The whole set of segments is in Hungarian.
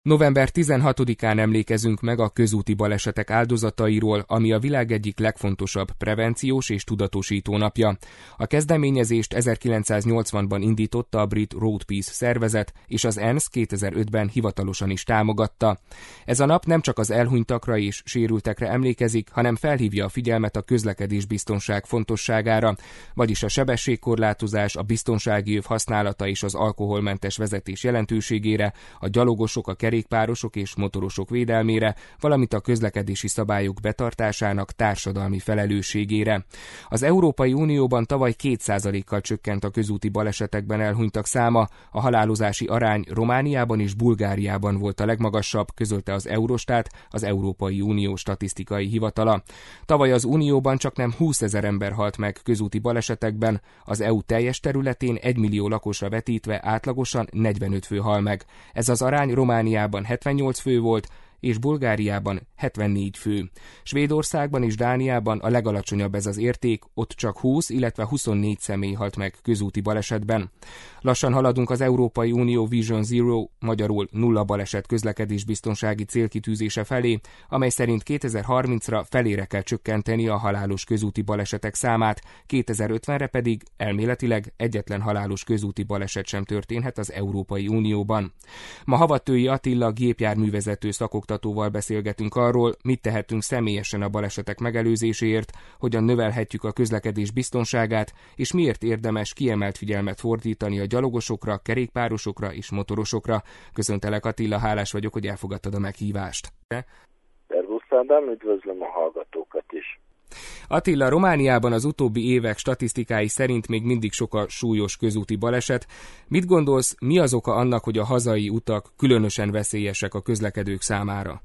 November 16-án emlékezünk meg a közúti balesetek áldozatairól, ami a világ egyik legfontosabb prevenciós és tudatosító napja. A kezdeményezést 1980-ban indította a brit Road Peace szervezet, és az ENSZ 2005-ben hivatalosan is támogatta. Ez a nap nem csak az elhunytakra és sérültekre emlékezik, hanem felhívja a figyelmet a közlekedésbiztonság fontosságára, vagyis a sebességkorlátozás, a biztonsági öv használata és az alkoholmentes vezetés jelentőségére, a gyalogosok, a kerékpárosok és motorosok védelmére, valamint a közlekedési szabályok betartásának társadalmi felelősségére. Az Európai Unióban tavaly 2%-kal csökkent a közúti balesetekben elhunytak száma, a halálozási arány Romániában és Bulgáriában volt a legmagasabb, közölte az Eurostat, az Európai Unió statisztikai hivatala. Tavaly az Unióban csaknem 20 000 ember halt meg közúti balesetekben, az EU teljes területén 1 millió lakosra vetítve átlagosan 45 fő hal meg. Ez az arány Romániában 78 fő volt, és Bulgáriában 74 fő. Svédországban és Dániában a legalacsonyabb ez az érték, ott csak 20, illetve 24 személy halt meg közúti balesetben. Lassan haladunk az Európai Unió Vision Zero, magyarul nulla baleset közlekedésbiztonsági célkitűzése felé, amely szerint 2030-ra felére kell csökkenteni a halálos közúti balesetek számát, 2050-re pedig elméletileg egyetlen halálos közúti baleset sem történhet az Európai Unióban. Ma Havattői Attila gépjárművezető szakoktatóval beszélgetünk arról, mit tehetünk személyesen a balesetek megelőzéséért, hogyan növelhetjük a közlekedés biztonságát, és miért érdemes kiemelt figyelmet fordítani a gyalogosokra, kerékpárosokra és motorosokra. Köszöntelek, Attila, hálás vagyok, hogy elfogadtad a meghívást. Szervusz Ádám, üdvözlöm a hallgatókat is. Attila, Romániában az utóbbi évek statisztikái szerint még mindig sok a súlyos közúti baleset. Mit gondolsz, mi az oka annak, hogy a hazai utak különösen veszélyesek a közlekedők számára?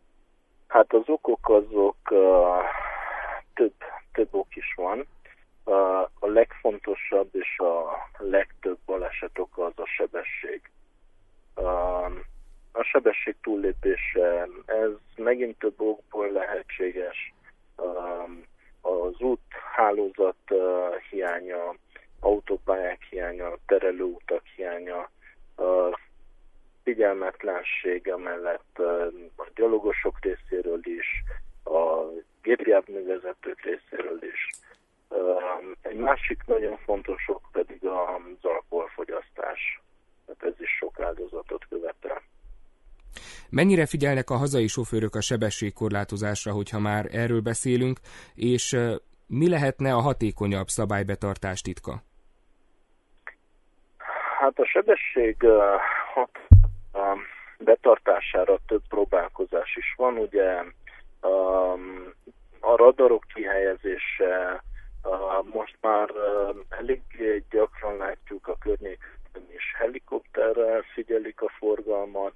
Hát az okok azok több ok is van. A legfontosabb és a legtöbb baleset oka az a sebesség. A sebesség túllépése, ez megint több okból lehetséges. Az úthálózat hiánya, autópályák hiánya, terelőutak hiánya, figyelmetlenség mellett a gyalogosok részéről is, a gépjárművezetők részéről is. Egy másik nagyon fontos ok pedig az alkoholfogyasztás. Hát ez is sok áldozatot követel. Mennyire figyelnek a hazai sofőrök a sebességkorlátozásra, hogyha már erről beszélünk, és mi lehetne a hatékonyabb szabálybetartás titka? Hát a sebesség betartására több próbálkozás is van, ugye a radarok kihelyezése, most már elég gyakran látjuk a környéken is helikopterrel figyelik a forgalmat.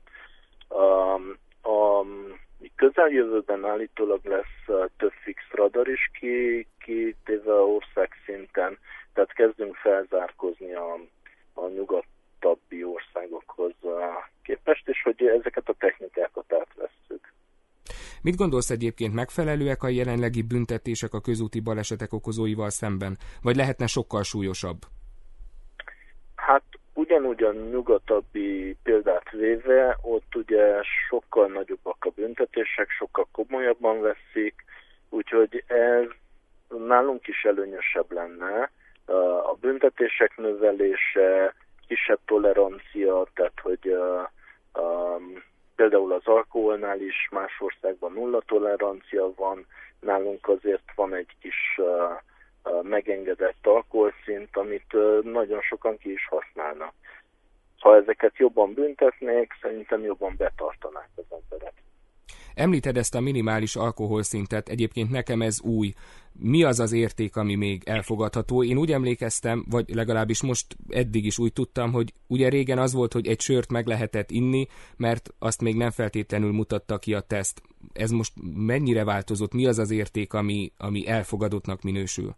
A közeljövőben állítólag lesz több fix radar is kitéve országszinten, tehát kezdünk felzárkózni a nyugatabbi országokhoz képest, és hogy ezeket a technikákat átvesszük. Mit gondolsz egyébként, megfelelőek a jelenlegi büntetések a közúti balesetek okozóival szemben, vagy lehetne sokkal súlyosabb? Hát ugyanúgy a nyugatabbi példát véve, ott ugye sokkal nagyobbak a büntetések, sokkal komolyabban veszik, úgyhogy ez nálunk is előnyösebb lenne. A büntetések növelése, kisebb tolerancia, tehát hogy például az alkoholnál is más országban nulla tolerancia van, nálunk azért van egy kis megengedett alkoholszint, amit nagyon sokan ki is használnak. Ha ezeket jobban büntetnék, szerintem jobban betartanák az emberek. Említed ezt a minimális alkoholszintet, egyébként nekem ez új. Mi az az érték, ami még elfogadható? Én úgy emlékeztem, vagy legalábbis most eddig is úgy tudtam, hogy ugye régen az volt, hogy egy sört meg lehetett inni, mert azt még nem feltétlenül mutatta ki a teszt. Ez most mennyire változott? Mi az az érték, ami elfogadottnak minősül?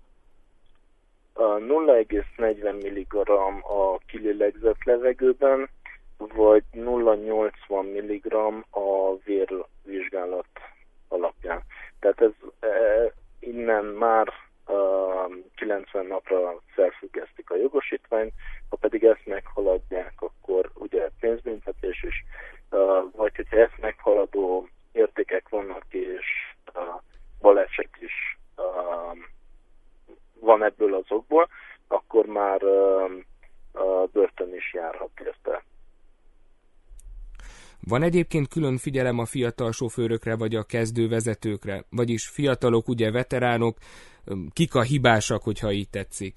0,40 mg a kilélegzett levegőben, vagy 0,80 mg a vérvizsgálat alapján. Tehát ez innen már 90 napra felfüggesztik a jogosítványt, ha pedig ezt meghaladják, akkor ugye pénzbüntetés is, vagy ezt meghaladó értékek vannak, és baleset is van ebből az okból, akkor már börtön is járhat érte. Van egyébként külön figyelem a fiatal sofőrökre, vagy a kezdő vezetőkre? Vagyis fiatalok, ugye veteránok, kik a hibásak, hogyha így tetszik?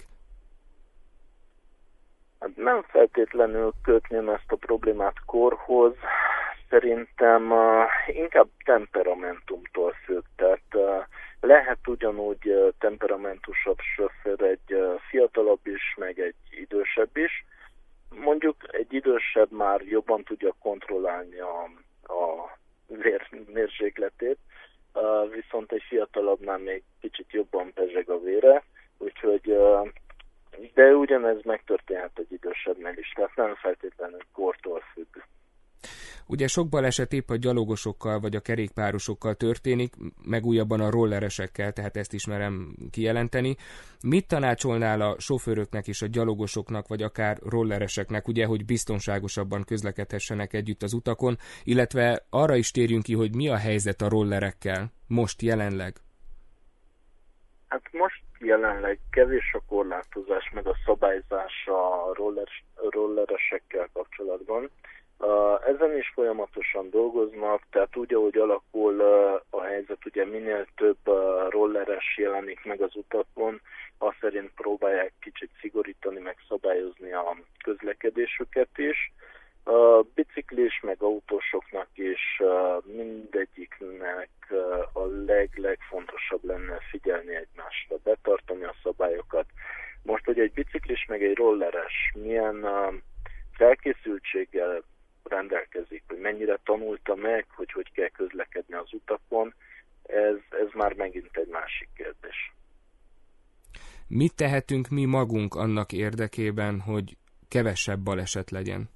Hát nem feltétlenül kötném ezt a problémát korhoz, szerintem inkább temperamentumtól függ. Tehát lehet ugyanúgy temperamentusabb sofőr egy fiatalabb is, meg egy idősebb is. Mondjuk egy idősebb már jobban tudja kontrollálni a vérmérsékletét, viszont egy fiatalabbnál még kicsit jobban pezseg a vére, úgyhogy de ugyanez megtörténhet egy idősebbnél is, tehát nem feltétlenül kortól függ. Ugye sok baleset épp a gyalogosokkal vagy a kerékpárosokkal történik, meg újabban a rolleresekkel, tehát ezt is merem kijelenteni. Mit tanácsolnál a sofőröknek és a gyalogosoknak, vagy akár rollereseknek, ugye, hogy biztonságosabban közlekedhessenek együtt az utakon, illetve arra is térjünk ki, hogy mi a helyzet a rollerekkel most jelenleg? Hát most jelenleg kevés a korlátozás, meg a szabályzás a rolleresekkel kapcsolatban. Ezen is folyamatosan dolgoznak, tehát úgy, ahogy alakul a helyzet, ugye minél több rolleres jelenik meg az utakon, azt szerint próbálják kicsit szigorítani, meg szabályozni a közlekedésüket is. Biciklis, meg autósoknak is mindegyiknek a legfontosabb lenne figyelni egymásra, betartani a szabályokat. Most, hogy egy biciklis, meg egy rolleres milyen felkészültséggel rendelkezik, hogy mennyire tanulta meg, hogy kell közlekedni az utakon, ez már megint egy másik kérdés. Mit tehetünk mi magunk annak érdekében, hogy kevesebb baleset legyen?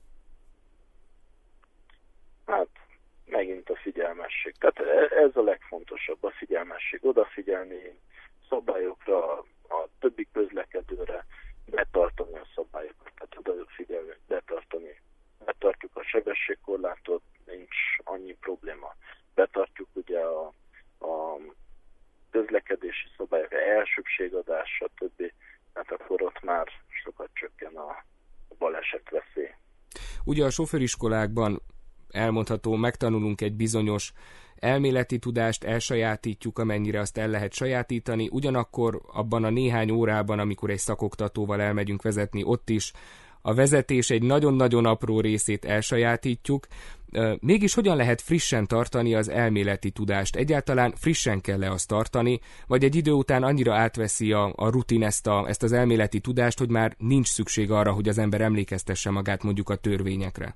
Hát, megint a figyelmesség. Tehát ez a legfontosabb, a figyelmesség. Odafigyelni szabályokra, a többi közlekedőre, betartani a szabályokat. Tehát odafigyelni, betartjuk a sebességkorlátot, nincs annyi probléma. Betartjuk ugye a közlekedési szabályok, elsőbségadás, stb. Hát akkor ott már sokat csökken a baleset veszély. Ugye a sofőriskolákban elmondható, megtanulunk egy bizonyos elméleti tudást, elsajátítjuk, amennyire azt el lehet sajátítani, ugyanakkor abban a néhány órában, amikor egy szakoktatóval elmegyünk vezetni, ott is a vezetés egy nagyon-nagyon apró részét elsajátítjuk. Mégis hogyan lehet frissen tartani az elméleti tudást? Egyáltalán frissen kell-e azt tartani, vagy egy idő után annyira átveszi a rutin ezt az elméleti tudást, hogy már nincs szükség arra, hogy az ember emlékeztesse magát mondjuk a törvényekre?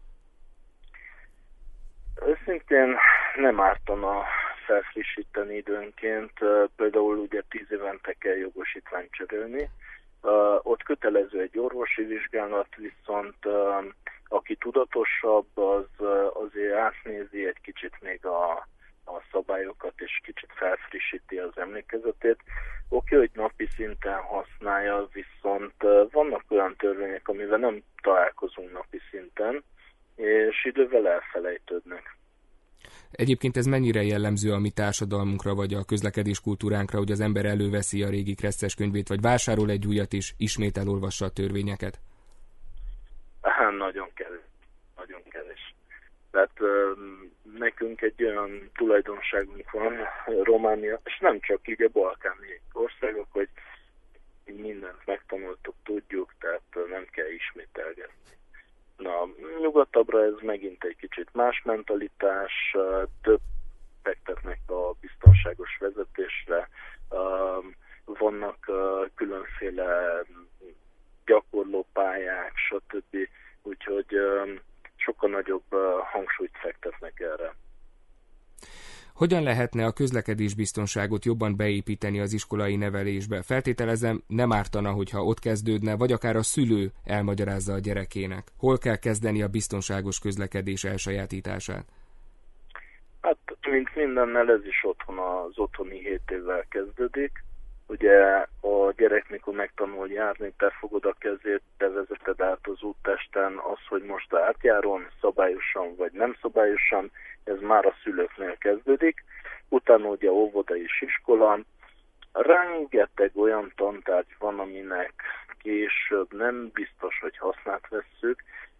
Őszintén nem ártana felfrissíteni időnként, például ugye 10 évente kell jogosítványt cserélni. Ott kötelező egy orvosi vizsgálat, viszont aki tudatosabb, az azért átnézi egy kicsit még a szabályokat, és kicsit felfrissíti az emlékezetét. Oké, hogy napi szinten használja, viszont vannak olyan törvények, amivel nem találkozunk napi szinten, és idővel elfelejtődnek. Egyébként ez mennyire jellemző a mi társadalmunkra, vagy a közlekedés kultúránkra, hogy az ember előveszi a régi kresszes könyvét, vagy vásárol egy újat, és ismét elolvassa a törvényeket? Nagyon kevés. Nagyon kevés. Tehát nekünk egy olyan tulajdonságunk van, Románia, és nem csak így a balkáni országok, hogy mindent megtanultuk, tudjuk, tehát nem kell ismételgetni. Na, nyugatabbra ez megint egy kicsit más mentalitás, több fektetnek a biztonságos vezetésre, vannak különféle gyakorlópályák, stb. Úgyhogy sokkal nagyobb hangsúlyt fektetnek erre. Hogyan lehetne a közlekedésbiztonságot jobban beépíteni az iskolai nevelésbe? Feltételezem, nem ártana, hogyha ott kezdődne, vagy akár a szülő elmagyarázza a gyerekének. Hol kell kezdeni a biztonságos közlekedés elsajátítását? Hát, mint mindennel, ez is otthon az otthoni 7 évvel kezdődik. Ugye a gyerek, mikor megtanul járni, te fogod a kezét, te vezeted át az úttesten, az, hogy most átjáron, szabályosan vagy nem szabályosan, ez már a szülőknél kezdődik. Utána ugye óvoda és iskola. Rengeteg olyan tantárgy van, aminek később nem biztos, hogy hasznát vesszük,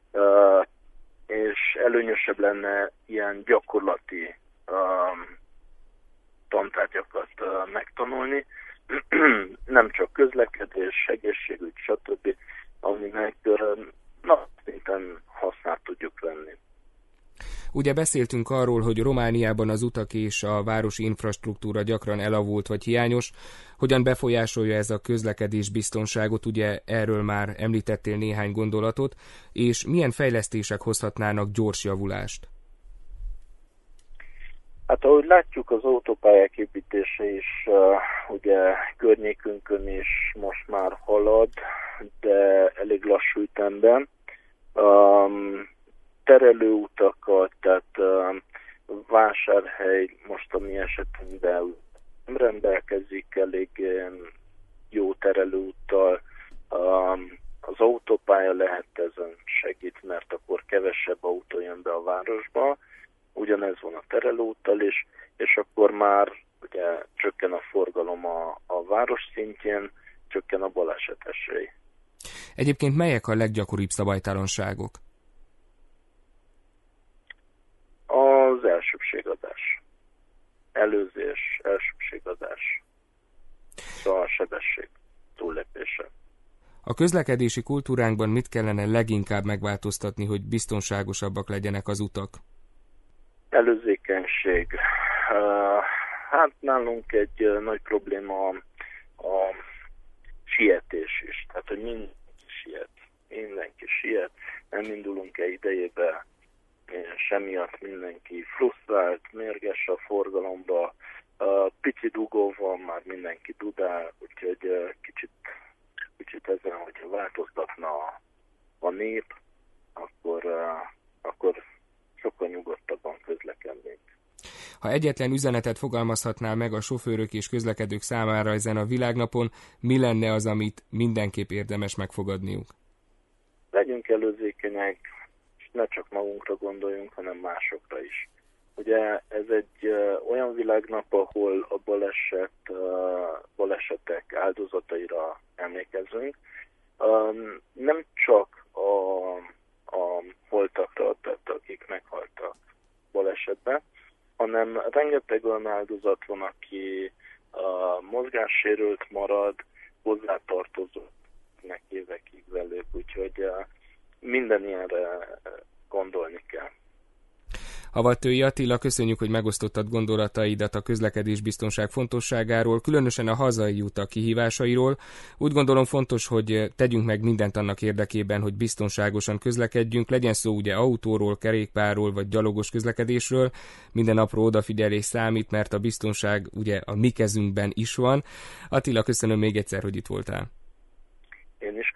és előnyösebb lenne ilyen gyakorlati tantárgyakat megtanulni, nem csak közlekedés, egészségügy, stb., aminek szinten hasznát tudjuk venni. Ugye beszéltünk arról, hogy Romániában az utak és a városi infrastruktúra gyakran elavult vagy hiányos. Hogyan befolyásolja ez a közlekedés biztonságot? Ugye erről már említettél néhány gondolatot, és milyen fejlesztések hozhatnának gyors javulást? Hát ahogy látjuk, az autópályák építése is ugye környékünkön is most már halad, de elég lassú ütemben. Terelőutakat, tehát Vásárhely most a mi esetünkben nem rendelkezik elég jó terelőúttal. Az autópálya lehet ezen segít, mert akkor kevesebb autó jön be a városba. Ugyanez van a terelőúttal is, és akkor már ugye csökken a forgalom a város szintjén, csökken a balesetesély. Egyébként melyek a leggyakoribb szabálytalanságok? Az elsőbbségadás. Előzés, elsőbbségadás. A sebesség túllépése. A közlekedési kultúránkban mit kellene leginkább megváltoztatni, hogy biztonságosabbak legyenek az utak? Előzékenység. Hát nálunk egy nagy probléma a sietés is. Tehát, hogy mindenki siet, nem indulunk el idejébe, semmiatt mindenki frusztrált, mérges a forgalomba, pici dugó van, már mindenki dudál, úgyhogy kicsit ezen, hogyha változtatna a nép, akkor sokkal nyugodtabban közlekednénk. Ha egyetlen üzenetet fogalmazhatnál meg a sofőrök és közlekedők számára ezen a világnapon, mi lenne az, amit mindenképp érdemes megfogadniuk? Legyünk előzékenyek, és ne csak magunkra gondoljunk, hanem másokra is. Ugye ez egy olyan világnap, ahol a balesetek áldozataira emlékezünk. Nem csak a holtakra, tehát akik meghaltak balesetben, hanem rengeteg olyan áldozat van, aki mozgássérült marad, hozzátartozóknak évekig velük, úgyhogy minden ilyenre gondolni kell. Havattői Attila, köszönjük, hogy megosztottad gondolataidat a közlekedésbiztonság fontosságáról, különösen a hazai utak kihívásairól. Úgy gondolom fontos, hogy tegyünk meg mindent annak érdekében, hogy biztonságosan közlekedjünk, legyen szó ugye autóról, kerékpárról vagy gyalogos közlekedésről. Minden apró odafigyelés számít, mert a biztonság ugye a mi kezünkben is van. Attila, köszönöm még egyszer, hogy itt voltál. Én is